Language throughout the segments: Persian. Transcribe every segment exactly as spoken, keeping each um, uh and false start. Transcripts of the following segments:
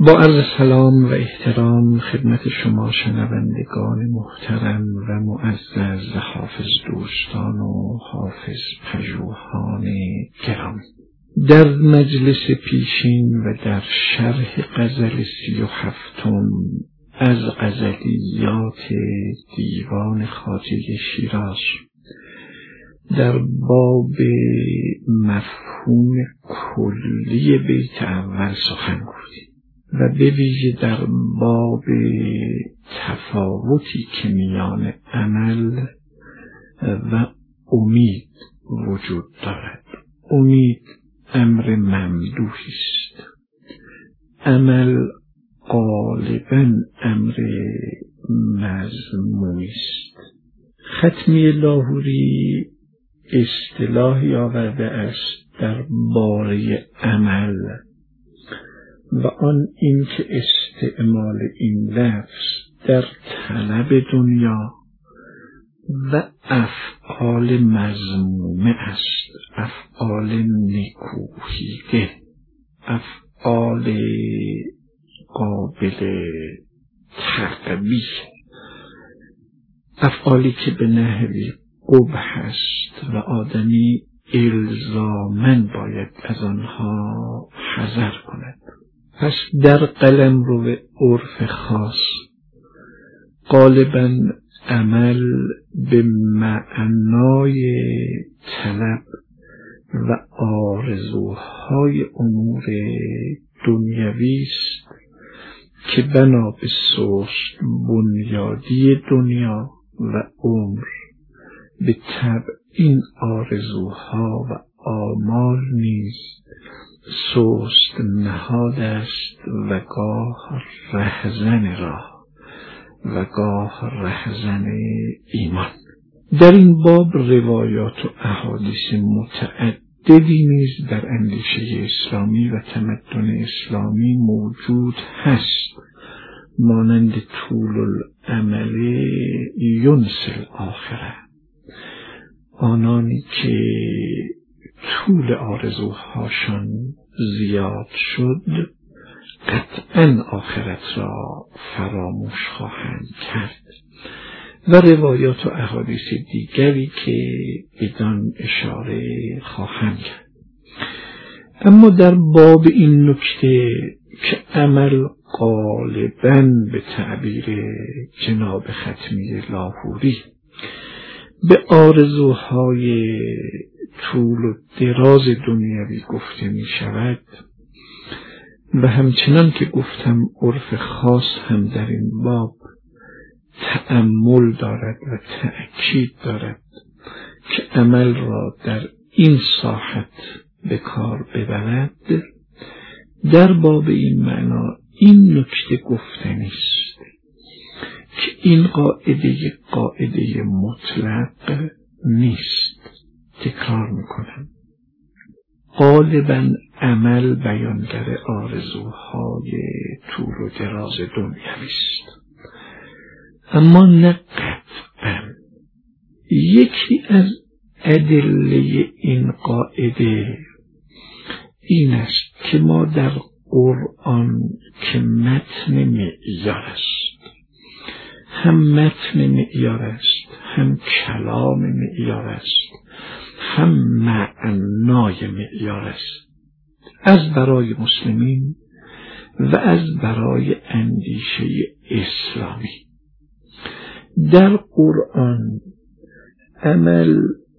با عرض سلام و احترام خدمت شما شنوندگان محترم و معزز حافظ دوستان و حافظ پژوهان گرامی، در مجلس پیشین و در شرح غزل سی و هفتم از غزلیات دیوان خواجه شیراز در باب مفهوم کلی بیت اول سخن گفتیم و به ویژه در باب تفاوتی که میان عمل و امید وجود دارد. امید امر ممدوحی است، عمل غالباً امر مذمومی است. ختمی لاهوری اصطلاحی آورده است در باره عمل و آن این که استعمال این لفظ در طلب دنیا و افعال مذمومه است، افعال نکوهیده، افعال قابل تقبیح، افعالی که به نحوی قبح است و آدمی الزاماً باید از آنها حذر کند. پس در قلمرو عرف خاص غالباً عمل به معنای طلب و آرزوهای امور دنیوی است که بنا به سست بنیادی دنیا و عمر به طبع این آرزوها و آمال نیز سست نهاد است و گاه رهزن راه و گاه رهزن ایمان. در این باب روایات و احادیث متعددی نیز در اندیشه اسلامی و تمدن اسلامی موجود هست، مانند طول الامل ینسل آخره، آنانی که طول آرزوهاشان زیاد شد قطعاً آخرت را فراموش خواهند کرد، و روایات و احادیث دیگری که بدان اشاره خواهند کرد. اما در باب این نکته که عمل غالباً به تعبیر جناب ختمی لاهوری به آرزوهای طول و دراز دنیوی گفته می شود و همچنان که گفتم عرف خاص هم در این باب تأمل دارد و تأکید دارد که عمل را در این ساحت به کار ببرد، در باب این معنا این نکته گفتنی است که این قاعده قاعده مطلق نیست. تکرار میکنم، غالباً عمل بیانگر آرزوهای طول و دراز دنیوی است، اما نه قطعاً. یکی از ادله این قاعده این است که ما در قرآن که متن معیار است، هم متن معیار است، هم کلام معیار است، هم معنای معیار است، از برای مسلمین و از برای اندیشه اسلامی. در قرآن عمل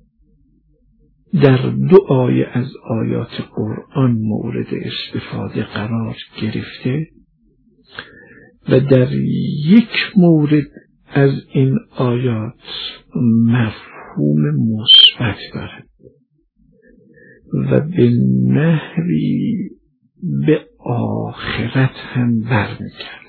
در دو آیه از آیات قرآن مورد استفاده قرار گرفته و در یک مورد از این آیات مفهوم مثبت دارد و به نحوی به آخرت هم برمیگرده.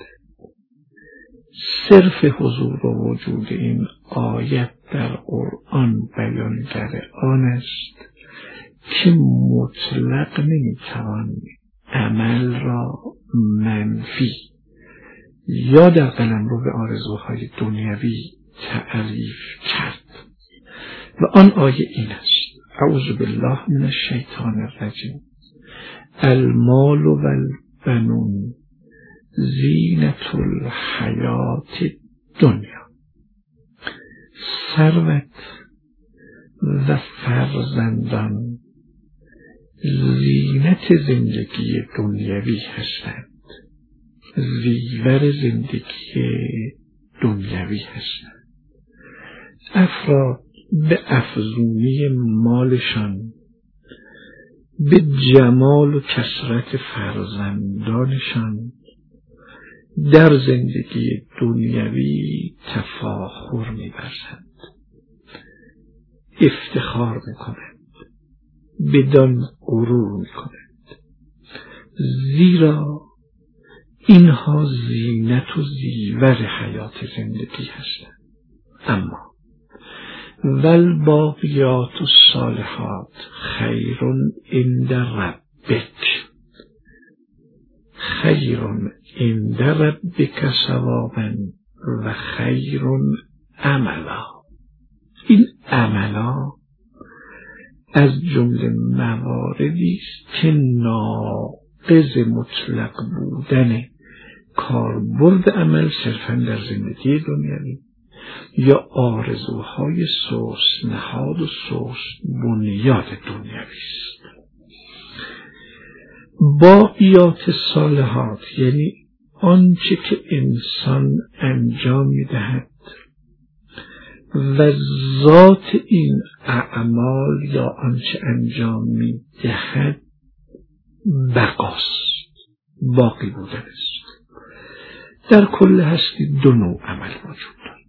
صرف حضور و وجود این آیت در قرآن بیانگر آن است که مطلق نمیتوان عمل را منفی یا در قلمرو به آرزوهای دنیوی تعریف کرد و آن آیه این است: اعوذ بالله من الشیطان الرجیم، المال و البنون زینت الحیات دنیا، ثروت و فرزندان زینت زندگی دنیوی هستند، زیور زندگی دنیوی هستند. افراد به افزونی مالشان، به جمال و کثرت فرزندانشان در زندگی دنیوی تفاخر می‌ورزند، افتخار می‌کنند، بدان غرور می‌کنند، زیرا اینها زینت و زیور حیات زندگی هستند. اما والباقیات الصالحات خیر عند ربک، خیر عند ربک ثوابا و خیر عملا. این عملا از جمله مواردی است که ناقض مطلق بودن کاربرد عمل صرفاً در زندگی دنیوی یا آرزوهای سست نهاد و سست بنیاد دنیوی است. باقیات صالحات یعنی آنچه که انسان انجام می‌دهد و ذات این اعمال یا آنچه انجام می‌دهد بقاست، باقی بوده است. در کل هستی دو نوع عمل وجود دارد.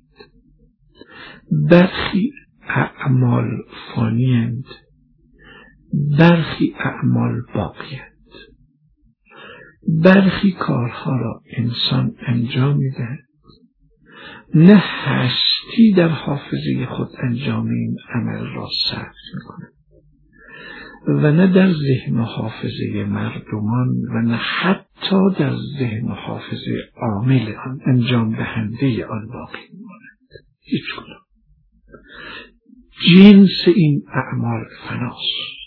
برخی اعمال فانی‌اند، برخی اعمال باقی‌اند. برخی کارها را انسان انجام می‌دهد، نه هستی در حافظه خود انجام این عمل را ثبت می‌کند و نه در ذهن و حافظه مردمان و نه حتی در ذهن و حافظه عامل آن انجام دهنده آن باقی می‌ماند. هیچ کدام. جنس این اعمال فناست،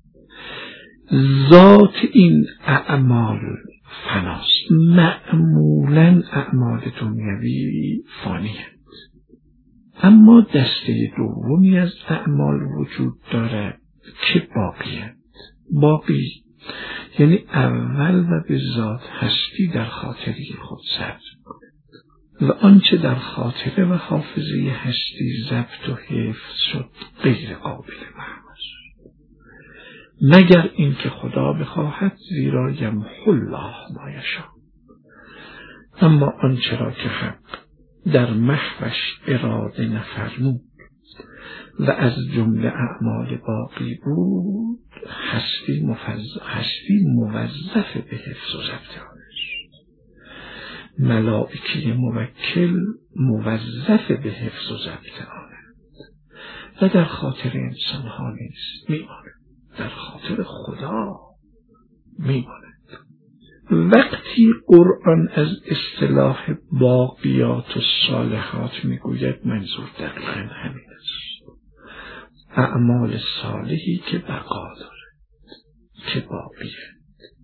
ذات این اعمال فناست. معمولاً اعمال دنیوی فانی‌اند، اما دسته دومی از اعمال وجود دارد که باقی‌اند. باقی یعنی اول و به ذات هستی در خاطره خود ثبت می‌کند و آنچه در خاطره و حافظه هستی ضبط و حفظ شد غیر قابل محو است، مگر اینکه خدا بخواهد، زیرا یمحو الله ما یشاء. اما آنچه را که حق در محوش اراده نفرمود و از جمله اعمال باقی بود، هستی مفز... هستی موظف به حفظ و ضبط آن است. ملائکه موکل موظف به حفظ و ضبط آنند و در خاطر انسان ها نیست میماند، در خاطر خدا میماند. وقتی قرآن از اصطلاح باقیات و صالحات میگوید، منظور دقیقاً همین است. اعمال صالحی که بقا دارد، که باقیه.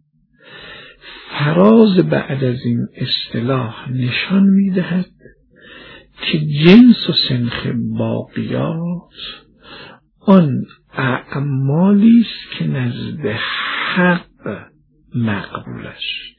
فراز بعد از این اصطلاح نشان میدهد که جنس و سنخ باقیات آن اعمالی است که نزد حق مقبول است.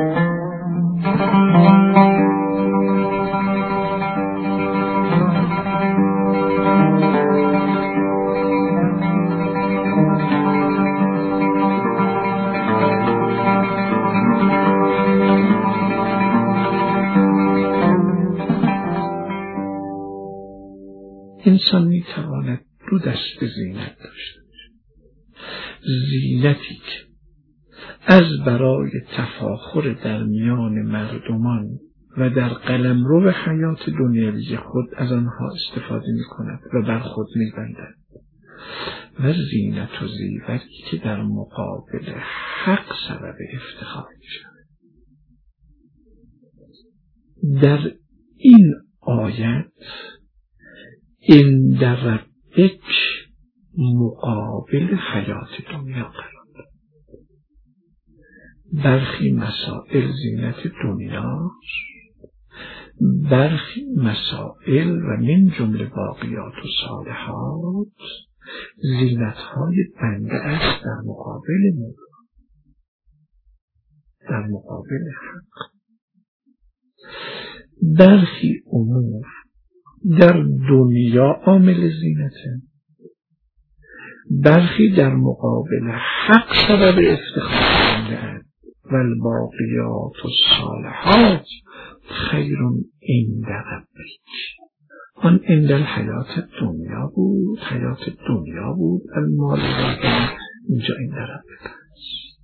انسان میتواند دو دسته زینت داشته باشد. زینتی که از برای تفاخر در میان مردمان و در قلمرو حیات دنیوی خود از آنها استفاده می کند و بر خود می بندد، و زینت و زیوری که در مقابل حق سبب افتخار می شود. در این آیت این در ربک مقابل حیات دنیا قرار داد. برخی مسائل زینت دنیاست، برخی مسائل و من جمله باقیات و صالحات زینت‌های بنده است در مقابل مولا، در مقابل حق. برخی امور در دنیا عامل زینته، برخی در مقابل حق سبب افتخار بنده اند. و الباقیات الصالحات خیر عند ربک. آن عند الحیات دنیا بود، حیات دنیا بود، المال ربک اینجا عند ربک است.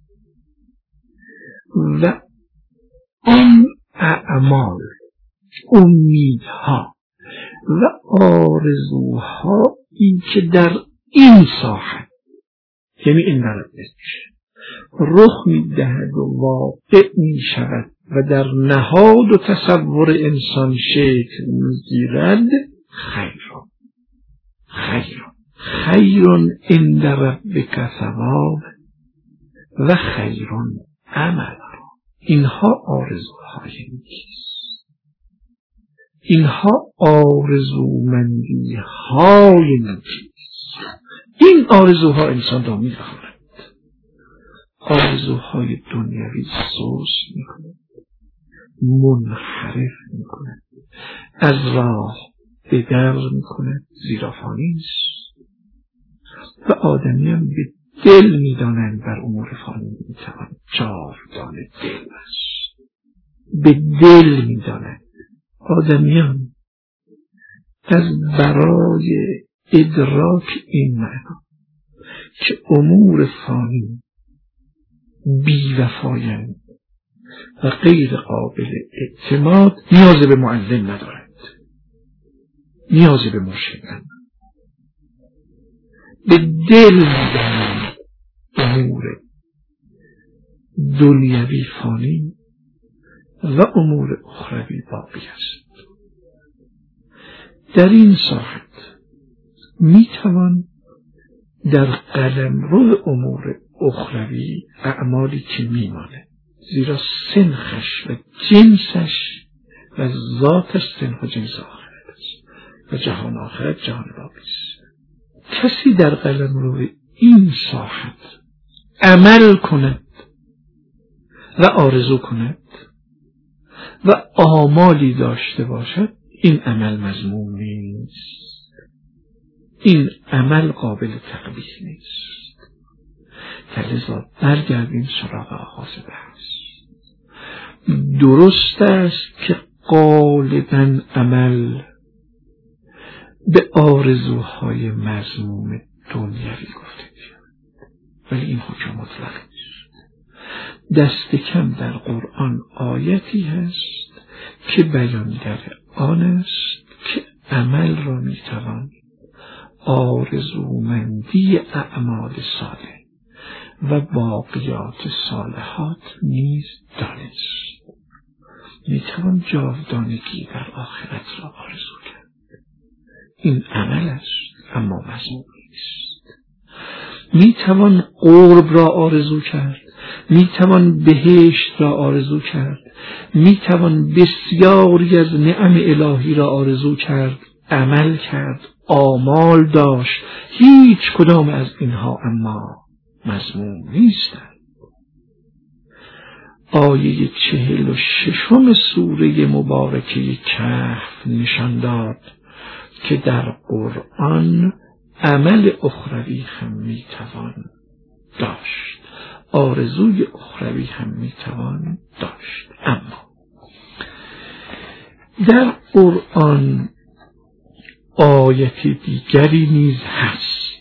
و آن اعمال، امیدها و آرزوها این که در این ساحت یعنی این ربک رخ می‌دهد و واقع می‌شود و در نهاد و تصور انسان شکل می‌گیرد، خیرون خیرون خیرون عند ربک ثواب و خیرون عمل. اینها آرزوهای نیست، اینها آرزومندی های نیست. این آرزوها انسان را می‌خواند. آرزوهای دنیوی سوس می‌کند، منحرف می‌کند، از راه بدر می‌کند، زیرا فانی است. و آدمیان به دل می‌دانند بر امور فانی می‌توان جاودان دل است. به دل می‌دانند آدمیان از برای ادراک این معنا که امور فانی بی‌وفایند و غیر قابل اعتماد نیاز به معلم ندارند، نیاز به مرشد ندارند. به دل می‌دانند امور دنیوی فانی و امور اخروی باقی است. در این ساحت میتوان در قلمرو امور اخروی اعمالی که میمانه، زیرا سنخش و جنسش و ذاتش سنخ و جنس آخرت است و جهان آخرت جهان باقی است. کسی در قلمرو این ساحت عمل کند و آرزو کند و آمالی داشته باشد، این عمل مذموم نیست، این عمل قابل تقبیح نیست. لذا برگردیم سراغ آغاز بحث. درست است که غالباً عمل به آرزوهای مذموم دنیوی گفته می‌شود، ولی این حکم مطلق نیست. دست کم در قرآن آیتی هست که بیانگر آن است که عمل را میتوان آرزومندی اعمال صالح و باقیات صالحات نیز دانست. میتوان جاودانگی در آخرت را آرزو کرد. این عمل است اما مذموم نیست. میتوان قرب را آرزو کرد، میتوان بهشت را آرزو کرد، میتوان بسیاری از نعم الهی را آرزو کرد، عمل کرد، آمال داشت. هیچ کدام از اینها اما مذموم نیستند. آیه چهل و ششم سوره مبارکه کهف نشان داد که در قرآن عمل اخروی هم میتوان داشت، آرزوی اخروی هم میتوان داشت. اما در قرآن آیت دیگری نیز هست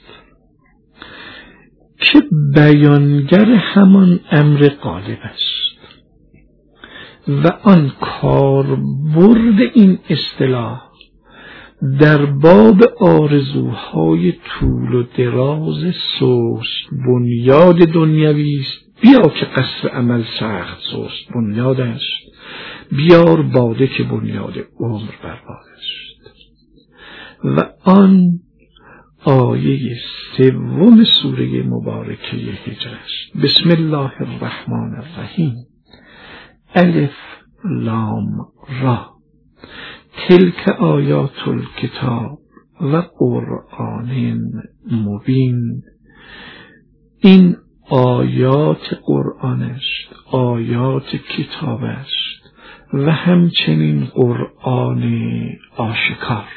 که بیانگر همان امر غالب است و آن کاربرد این اصطلاح در باب آرزوهای طول و دراز سست بنیاد دنیوی است. بیا که قصر عمل سخت سست بنیاد است، بیار باده که بنیاد عمر برباد است. و آن آیه سوم سوره مبارکه هجر است. بسم الله الرحمن الرحیم. الف لام را تلک آیات الکتاب و قرآن مبین. این آیات قرآن است، آیات کتاب است و همچنین قرآن آشکار.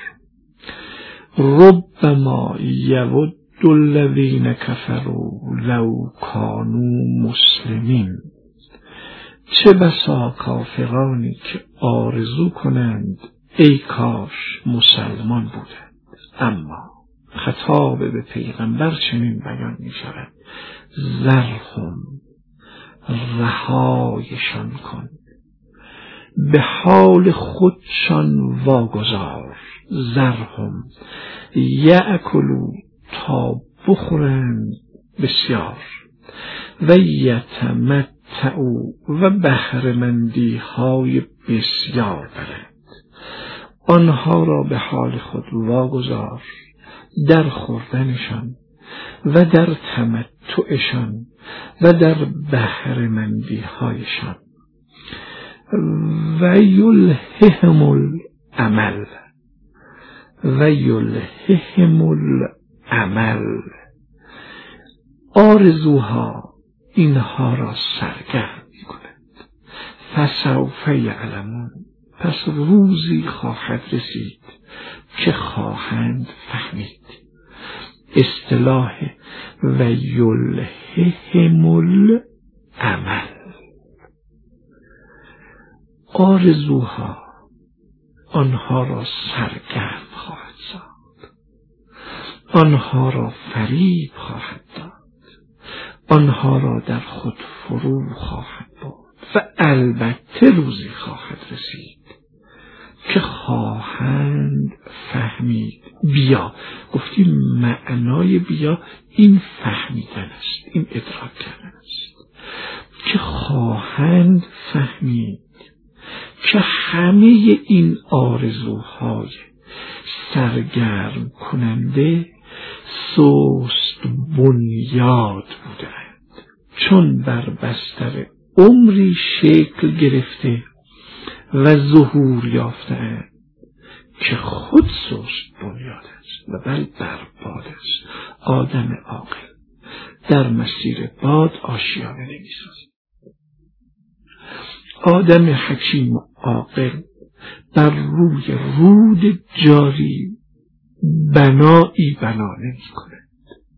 ربما یود الذین کفروا لو کانوا مسلمین. چه بسا کافرانی که آرزو کنند ای کاش مسلمان بودند. اما خطاب به پیغمبر چنین بیان می شود: ذرهم، رهایشان کن، به حال خودشان واگذار. ذرهم یأکلوا، تا بخورند بسیار، و یتمتعوا، و بهره‌مندی های بسیار برند. آنها را به حال خود واگذار در خوردنشان و در تمتعشان و در بهره‌مندی هایشان. و یلههم العمل، و یلههم العمل. آرزوها اینها را سرگرم می کند. فسوف یعلمون، پس روزی خواهد رسید که خواهند فهمید. اصطلاح و یلههم العمل. آرزوها آنها را سرگرم خواهد ساخت، آنها را فریب خواهد داد، آنها را در خود فرو خواهد برد. و البته روزی خواهد رسید که خواهند فهمید. بیا، گفتیم معنای بیا این فهمیدن است، این ادراک کردن است، که خواهند فهمید که همه این آرزوهای سرگرم کننده سست بنیاد بودند، چون بر بستر عمری شکل گرفته و ظهور یافتند که خود سست بنیاد است و بل برباد است. آدم عاقل در مسیر باد آشیانه نمی‌سازد. آدم حکیم عاقل بر روی رود جاری بنایی بنا نمی کند.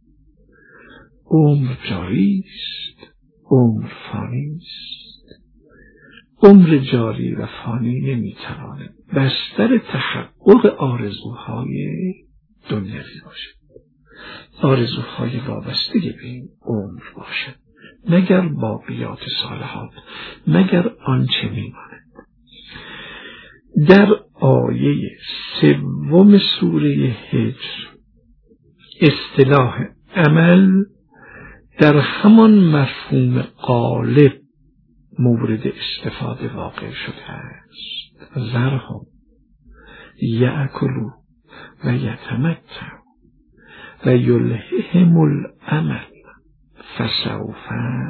عمر جاری است، عمر فانی است. عمر جاری و فانی نمی تواند بستر تحقق آرزوهای دنیوی باشد. آرزوهای وابسته به این عمر باشد، مگر باقیات صالحات، مگر آنچه میماند. در آیه سوم سوره هجر اصطلاح عمل در همان مفهوم غالب مورد استفاده واقع شده است. ذرهم یأکلوا و یتمتعوا و یلههم العمل فسوف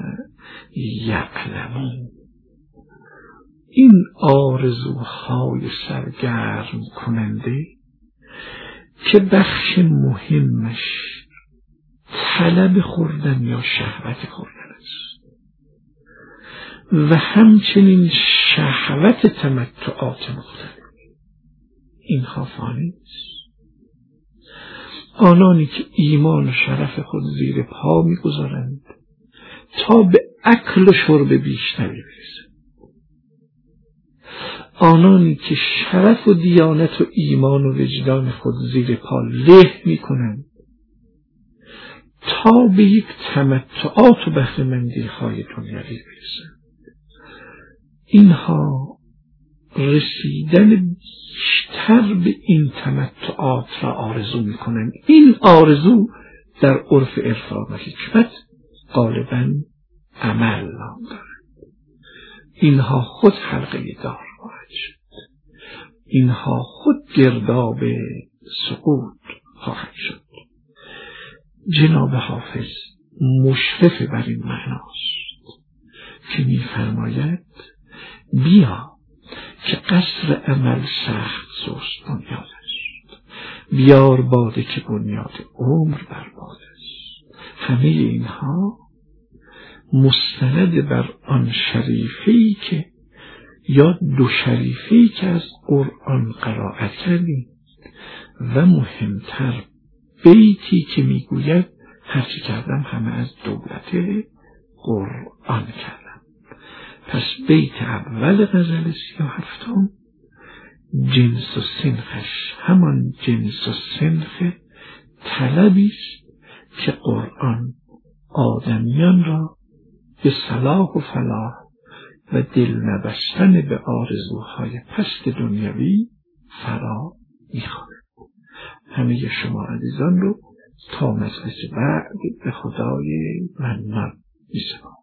یعلمون. این آرزوهای سرگرم کننده که بخش مهمش طلب خوردن یا شهوت خوردن است و همچنین شهوت تمتعات مختلف، اینها فانی است. آنانی که ایمان و شرف خود زیر پا می‌گذارند تا به اکل و شرب بیشتری برسند، آنانی که شرف و دیانت و ایمان و وجدان خود زیر پا له می‌کنند تا به یک تمتعات و بهره‌مندی های دنیوی برسند، اینها رسیدن بیشتر به این تمتعات را آرزو می‌کنند. این آرزو در عرف عرفان و حکمت غالباً عمل نام دارد. اینها خود حلقه دار خواهد شد، اینها خود گرداب سقوط خواهد شد. جناب حافظ مشرف بر این معناست که می‌فرماید بیا که قصر عمل سخت سست بنیاد است، بیار باده که بنیاد عمر برباد است. همه اینها مستند بر آن شریفه‌ای که یا دو شریفه‌ای که از قرآن قرائت کردیم و مهمتر بیتی که میگوید هرچی کردم همه از دولت قرآن کردم. پس بیت اول غزل سی و هفتم جنس و سنخش همان جنس و سنخ طلبی است که قرآن آدمیان را به صلاح و فلاح و دل نبستن به آرزوهای پست دنیوی فرا می‌خواند. همه شما عزیزان رو تا مجلس بعد به خدای منان می‌سپارم.